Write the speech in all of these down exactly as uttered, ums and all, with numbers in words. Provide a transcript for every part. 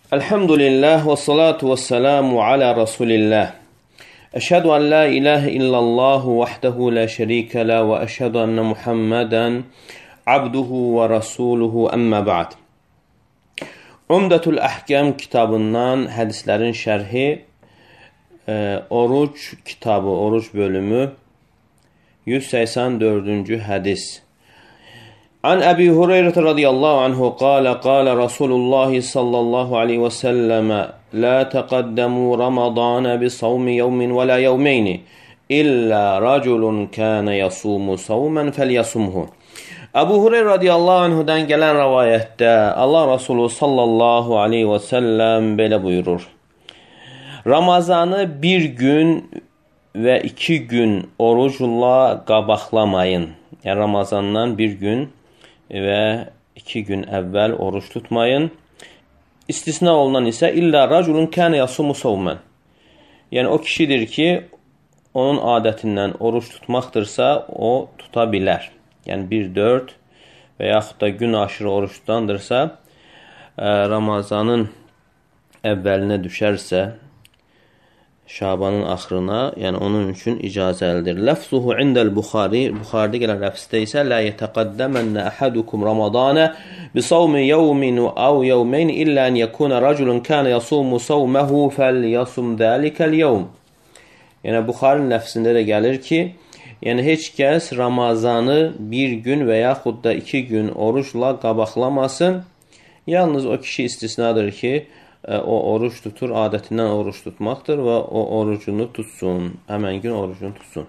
Elhamdülillah və salatu və selamu alə Rasulillah. Əşhədu ən la ilahə illallahu vahdehu la şərikə lə və əşhədu ənə Muhammədən abduhu və rasuluhu əmmə ba'd. Umdətul Əhkəm kitabından hədislərin şərhi, e, oruc kitabı, oruc bölümü yüz səksən dördüncü hədis. An Əbi Hüreyrə radiyallahu anhu qala qala Rasulullah sallallahu aleyhi və səlləmə la təqəddəmu Ramazana bi savmi yevmin və la yevmeyni illə raculun kənə yasumu savmən fəlyasumhu. Əbu Hüreyrə radiyallahu anhudan gələn rəvayətdə Allah Rasulü sallallahu aleyhi və səlləm belə buyurur. Ramazanı bir gün və iki gün orucla qabaqlamayın. Yəni Ramazandan bir gün və iki gün əvvəl oruç tutmayın. İstisna olunan isə illə raculun kənə yasumu savmən. Yəni o kişidir ki, onun adətindən oruç tutmaqdırsa, o tuta bilər. Yəni bir dörd və yaxud da gün aşırı oruç tutandırsa, Ramazanın əvvəlinə düşərsə, Şabanın axırına, yəni onun üçün icazəlidir. Ləfzuhu indəl Buxari, Buxaridə gələn ləfzdə isə lə yətəqəddəmənə əhədukum Ramadanə bi savmi yevmin əv yevmeyn illə ən yəkunə raculun kənə yasumu savməhu fəl yasum dəlikəl yevm. Yəni Buxarinin ləfzində də gəlir ki, yəni heç kəs Ramazanı bir gün və yaxud da iki gün orucla qabaqlamasın. Yalnız o kişi istisnadır ki, o oruç tutur, adətindən oruç tutmaqdır və o orucunu tutsun, həmən gün orucunu tutsun.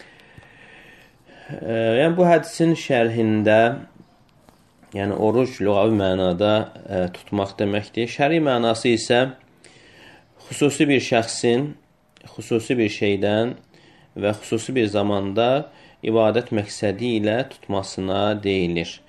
Yəni bu hədisin şərhində, yəni oruc lüğəvi mənada ə, tutmaq deməkdir. Şəri mənası isə xüsusi bir şəxsin, xüsusi bir şeydən və xüsusi bir zamanda ibadət məqsədi ilə tutmasına deyilir.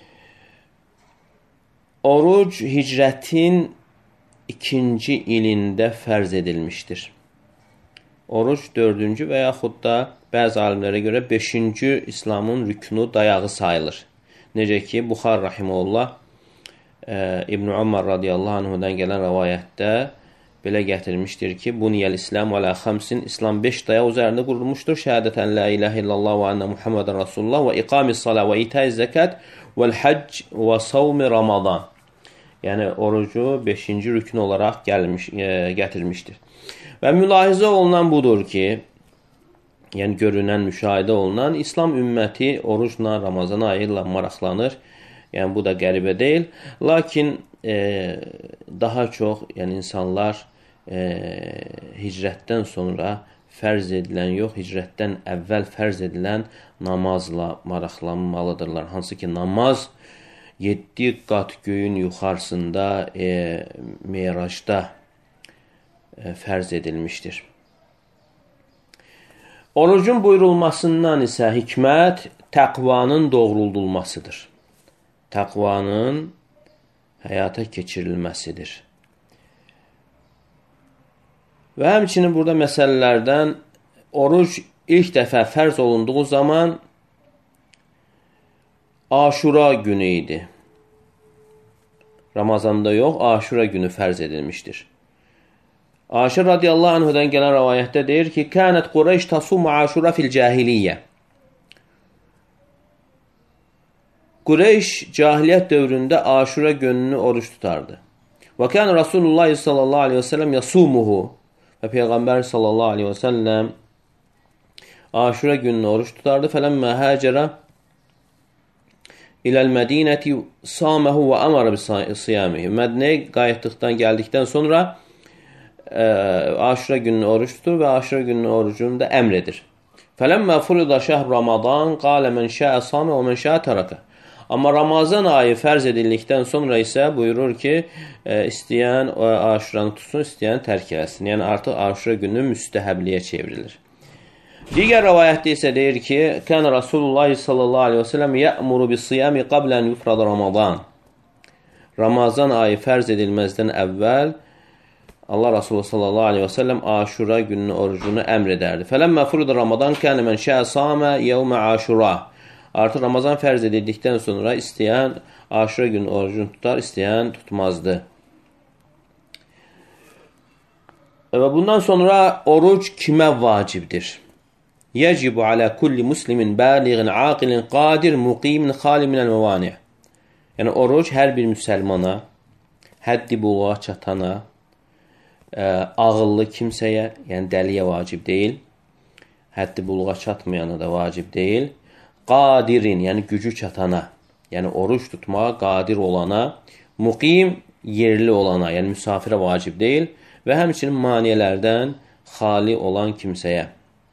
Oruc hicrətin ikinci ilində fərz edilmişdir. Oruc dördüncü və yaxud da bəzi alimlərə görə beşinci İslamın rüknu dayağı sayılır. Necə ki, Buxar rahimehullah e, İbn Ömər radiyallahu anhudan gələn rəvayətdə belə gətirmişdir ki, Buniyəl İslam və lə xəmsin, İslam beş dayaq üzərində qurulmuşdur. Şəhədətən la ilahə illallah və ənə Muhammedən Rasulullah və iqamis salə və itəz zəkat və l-həcc və savmi Ramazan. Yəni orucu beşinci rükün olaraq gəlmiş, e, gətirmişdir. Və mülahizə olunan budur ki, yəni görünən, müşahidə olunan İslam ümməti orucla, Ramazan ayı ilə maraqlanır. Yəni bu da qəribə deyil. Lakin e, daha çox yəni insanlar e, hicrətdən sonra fərz edilən yox, hicrətdən əvvəl fərz edilən namazla maraqlanmalıdırlar. Hansı ki, namaz yeddi qat göyün yuxarısında e, Meracda e, fərz edilmişdir. Orucun buyurulmasından isə hikmət təqvanın doğruldulmasıdır. Təqvanın həyata keçirilməsidir. Və həmçinin burada məsələlərdən oruc ilk dəfə fərz olunduğu zaman Aşura günü idi. Ramazanda yox, Aşura günü fərz edilmişdir. Aşir radiyallahu anhudan gələn rəvayətdə deyir ki, Kənət Qureyş tasumu Aşura fil cahiliyyə. Qureyş cahiliyyət dövründə Aşura gününü oruç tutardı. Və kən Rasulullah sallallahu aleyhi və səlləm yasumuhu. Və Peyğəmbər sallallahu aleyhi və səlləm Aşura gününü oruç tutardı. Fələmmə həcərə İləl Mədinəti saməhu və əmərə bisiyamihi. Mədinəyə qayıtdıqdan, gəldikdən sonra ə, Aşura gününü oruç tutur və Aşura gününün orucunu da əmr edir. Fələmmə furida şəhr Ramazan qalə mən şəə samə və mən şəə tərəkə. Amma Ramazan ayı fərz edildikdən sonra isə buyurur ki, ə, istəyən Aşuranı tutsun, istəyən tərk eləsin. Yəni artıq Aşura günü müstəhəbliyə çevrilir. Digər rəvayətdə isə deyir ki, Kən Rasulullah sallallahu aleyhi və səlləm yə'muru bis-siyami qablən yufrad Ramazan. Ramazan ayı fərz edilməzdən əvvəl Allah Rasulü sallallahu aleyhi və səlləm Aşura gününün orucunu əmr edərdi. Fələmmə furida Ramazan kənə mən şəə samə yevmə Aşura. Artıq Ramazan fərz edildikdən sonra istəyən Aşura günü orucunu tutar, istəyən tutmazdı. Və bundan sonra oruc kimə vacibdir? Yəcibu alə kulli muslimin bəliğin, aqilin, qadir, muqimin, xali minəl məvani. Yəni, oruc hər bir müsəlmana, həddi buluğa çatana, ə, ağıllı kimsəyə, yəni dəliyə vacib deyil, həddi buluğa çatmayana da vacib deyil, qadirin, yəni gücü çatana, yəni oruc tutmağa qadir olana, muqim, yerli olana, yəni müsafirə vacib deyil və həmçinin maniyələrdən xali olan kimsəyə.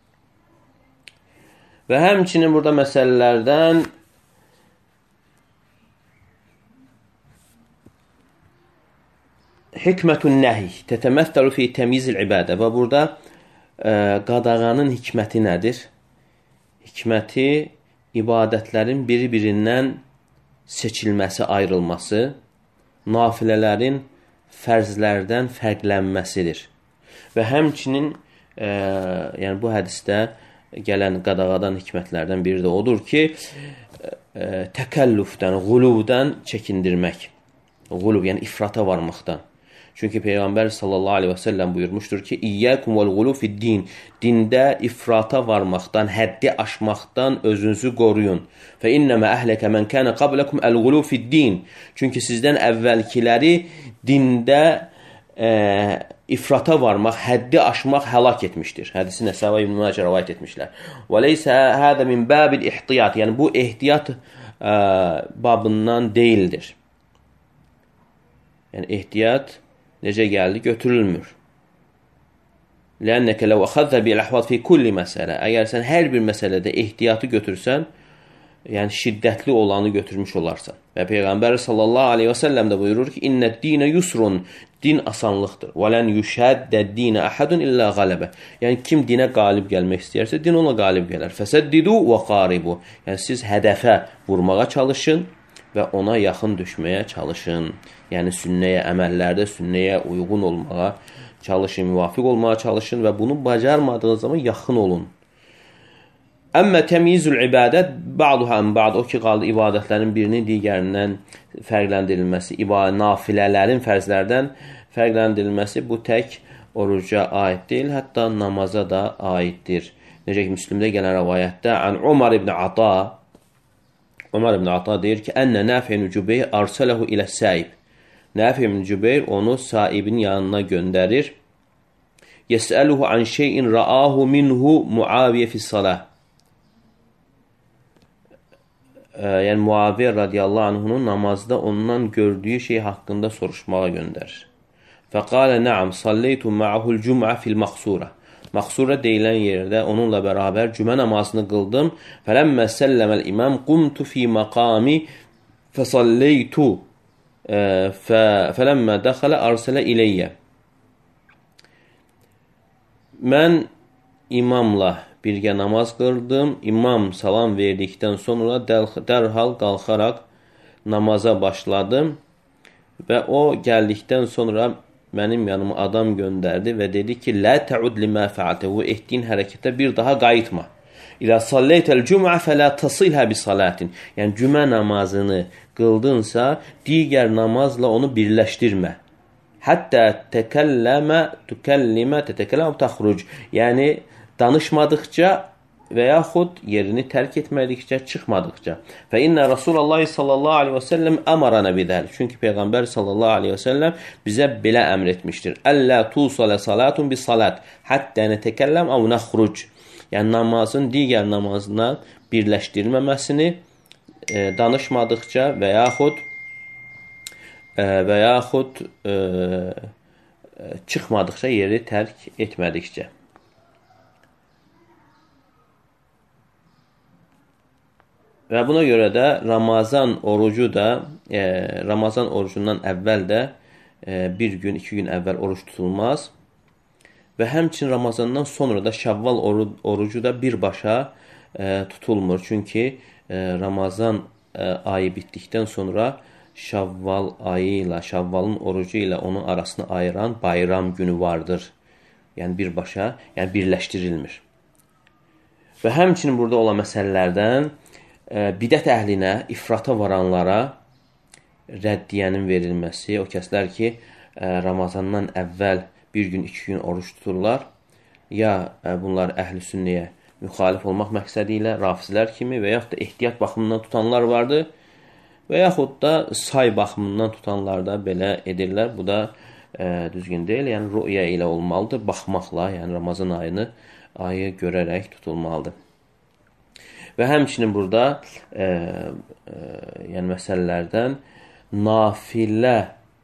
Və həmçinin burada məsələlərdən hikmətun nəhi tətəməthəlu fi təmizil ibadə və burada ə, qadağanın hikməti nədir? Hikməti ibadətlərin biri-birindən seçilməsi, ayrılması, nafilələrin fərzlərdən fərqlənməsidir. Və həmçinin ə, yəni bu hədisdə gələn qadağadan hikmətlərdən biri də odur ki, ə, təkəllüfdən, quluvdan çəkindirmək. Quluv, yəni ifrata varmaqdan. Çünki Peyğəmbər sallallahu aleyhi və səlləm buyurmuşdur ki, İyyəkum vəl-quluf fid-din. Dində ifrata varmaqdan, həddi aşmaqdan özünüzü qoruyun. Fə innəmə əhləkə mən kənə qabləkum əl-quluf fid-din. Çünki sizdən əvvəlkiləri dində ə, ifrata varmaq, həddi aşmaq həlak etmişdir. Hədisi Nəsəvi İbn Macə rivayət etmişlər. Və leysə hədə min babil ihtiyat. Yəni bu ehtiyat ə, babından deyildir. Yəni ehtiyat necə gəldi? Götürülmür. Lənnəkə ləv əxəzzə bil-əhvad fi kulli məsələ. Əgər sən hər bir məsələdə ehtiyatı götürsən, yəni şiddətli olanı götürmüş olarsan. Və Peyğəmbər sallallahu aleyhi və səlləm də buyurur ki, İnnəd dinə yusrun, din asanlıqdır. Və lən yüşəddəd dinə əhədun illə qaləbə. Yəni kim dinə qalib gəlmək istəyərsə, din ona qalib gələr. Fəsəddidu və qaribu. Yəni siz hədəfə vurmağa çalışın və ona yaxın düşməyə çalışın. Yəni sünnəyə, əməllərdə sünnəyə uyğun olmağa çalışın, müvafiq olmağa çalışın və bunu bacarmadığınız zaman yaxın olun. Əmmə təmyizül ibadət ba'duha an ba'd, o ki qaldı ibadətlərin birinin digərindən fərqləndirilməsi, ibadət nafilələrin fərzlərdən fərqləndirilməsi bu tək oruca aid deyil, hətta namaza da aiddir. Necə ki Müslimdə gələn rivayətdə an Umar ibn Ata Umar ibn Ata deyir ki, ənnə Nafi ibn Cübeyr arsələhu ilə saib. Nafi ibn Cübeyr onu sahibin yanına göndərir. Yesəluhu an şeyin ra'ahu minhu Muaviyə fi salah. Yəni Muaviyə radiyallahu anhunun namazda ondan gördüyü şey haqqında soruşmağa göndərir. Fəqalə nəam, salleytu ma'ahul cüm'ə fil məqsurə. Məqsurə deyilən yerdə onunla bərabər cümə namazını qıldım. Fələmmə səlləməl imam qumtu fi məqami fəsalleytu fələmmə dəxələ arsələ iləyyə. Mən imamla birgə namaz qıldım. İmam salam verdikdən sonra dərhal qalxaraq namaza başladım və o gəldikdən sonra mənim yanıma adam göndərdi və dedi ki, lə təud limə fəaltə, bu etdiyin hərəkətə bir daha qayıtma. İlə salleytəl cüm'ə fələ tasilhə bi salatin. Yəni cümə namazını qıldınsa, digər namazla onu birləşdirmə. Həttə təkəlləmə, tükəllimə, tətəkəlləmə təxruc. Yəni danışmadıqca və yaxud yerini tərk etmədikcə, çıxmadıqca. Fə innə Rasulullah sallallahu aleyhi və səlləm əmarana bidəl. Çünki Peyğəmbər sallallahu aleyhi və səlləm bizə belə əmr etmişdir. Əllə tusalə salatun bi salat, həttə nətəkəlləm əv nəxruc. Yəni namazın digər namazına birləşdirilməməsini e, danışmadıqca və yaxud e, və yaxud e, çıxmadıqca, yeri tərk etmədikcə. Və buna görə də Ramazan orucu da, e, Ramazan orucundan əvvəl də e, bir gün, iki gün əvvəl oruç tutulmaz. Və həmçin Ramazandan sonra da Şəvval oru orucu da birbaşa e, tutulmur. Çünki e, Ramazan e, ayı bitdikdən sonra Şəvval ayı ilə, Şəvvalın orucu ilə onun arasını ayıran bayram günü vardır. Yəni birbaşa, yəni birləşdirilmir. Və həmçinin burada olan məsələlərdən e, bidət əhlinə, ifrata varanlara rəddiyənin verilməsi, o kəslər ki, e, Ramazandan əvvəl bir gün, iki gün oruç tuturlar. Ya bunlar əhl-i sünnəyə müxalif olmaq məqsədi ilə rafizlər kimi və yaxud da ehtiyat baxımından tutanlar vardır və yaxud da say baxımından tutanlar da belə edirlər. Bu da ə, düzgün deyil. Yəni rüya ilə olmalıdır, baxmaqla, yəni Ramazan ayını ayı görərək tutulmalıdır. Və həmçinin burada ə, ə, yəni məsələlərdən nafilə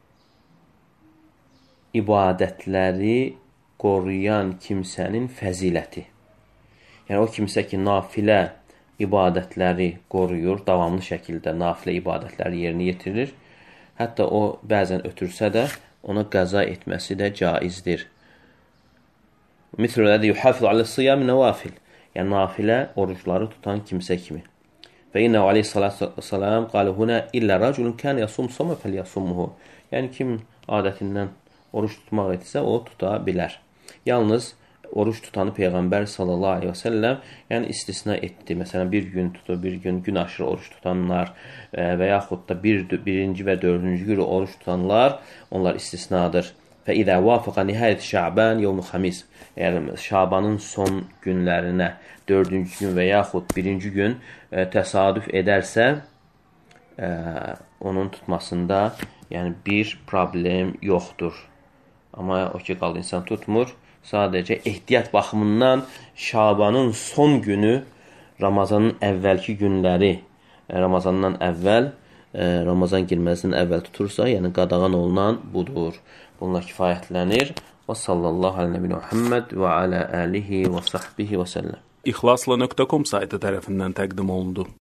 ibadətləri qoruyan kimsənin fəziləti. Yəni o kimsə ki, nafilə ibadətləri qoruyur, davamlı şəkildə nafilə ibadətləri yerinə yetirir. Hətta o bəzən ötürsə də ona qəza etməsi də caizdir. Mislədə yuhafiz alə-siyam nəvafil. Yəni nafilə orucları tutan kimsə kimi. Və inə aleyhissalatu vesselam qalə huna illə raculun kan yasum soma felyasumhu. Yəni kim adətindən oruç tutmaq etsə o tuta bilər. Yalnız oruç tutanı Peyğəmbər sallallahu aleyhi və səlləm yəni istisna etdi. Məsələn, bir gün tutur, bir gün gün aşırı oruç tutanlar və yaxud da bir, birinci və dördüncü günü oruç tutanlar, onlar istisnadır. Fə idə vafaqa nihayət Şaban yevmu xamis. Yəni, Şabanın son günlərinə dördüncü gün və yaxud birinci gün ə, təsadüf edərsə, ə, onun tutmasında yəni bir problem yoxdur. Amma o ki, qaldı insan tutmur. Sadəcə ehtiyat baxımından Şabanın son günü Ramazanın əvvəlki günləri, Ramazandan əvvəl, Ramazan girməsindən əvvəl tutursa, yəni qadağan olunan budur. Bununla kifayətlənir. Və sallallahu aleyhi və Muhammed və alə alihi və sahbihi və səlləm. İxlasla nöqtə com saytı tərəfindən təqdim olundu.